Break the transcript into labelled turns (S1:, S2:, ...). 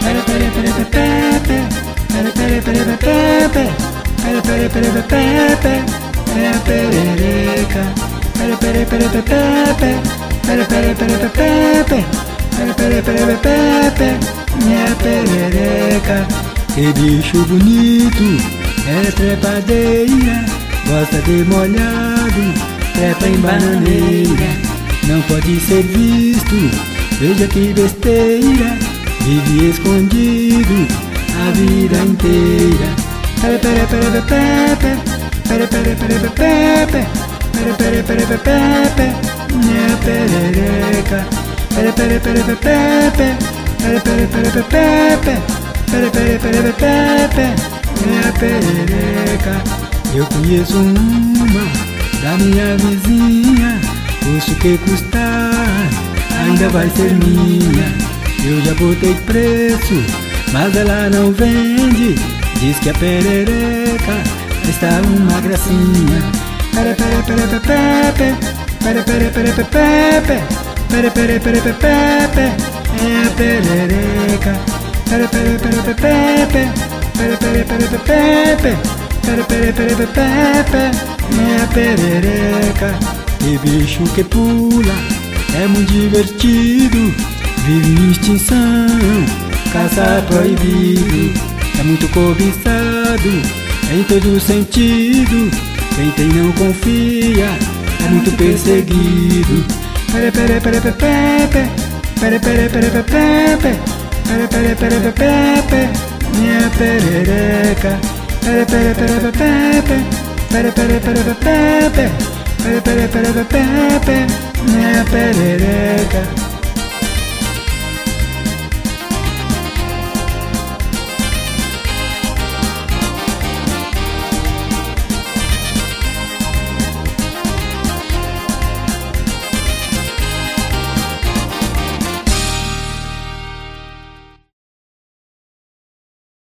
S1: pere pere pere pepe, pere pere pere pepe, pere pere pere pepe, é a perereca. Pere pere pere pepe, pere pere pere pepe, pere pere pere pepe, é a perereca. Que bicho bonito, é trepadeira, gosta de molhado, trepa em bananeira. Não pode ser visto, veja que besteira, vive escondido a vida inteira. Pere pere pere pepe, pere pere pere pepe, pere pere pere pepe, minha perereca. Pere pere pere pepe, pere pere pere pepe, pere pere pere pepe, minha perereca. Eu conheço uma da minha vizinha, custo que custar, ainda vai ser minha. Eu já botei preço, mas ela não vende, diz que a perereca está uma gracinha. Pere pere pere pepe, pere pere pere pepe, pere pere pere pepe, é a perereca. Pere pere pere pepe, pere pere pere pepe, pere pere pere pepe, é a perereca. E bicho que pula, é muito divertido, vive em extinção, caça proibido, é muito cobiçado em todo sentido. Quem tem não confia, é muito perseguido. Pere pere pere pepe, pere pere pere pepe, pere pere pere pepe, minha perereca. Pere pere pere pepe, pere pere pere pepe, pere pere pere pepe, minha perereca.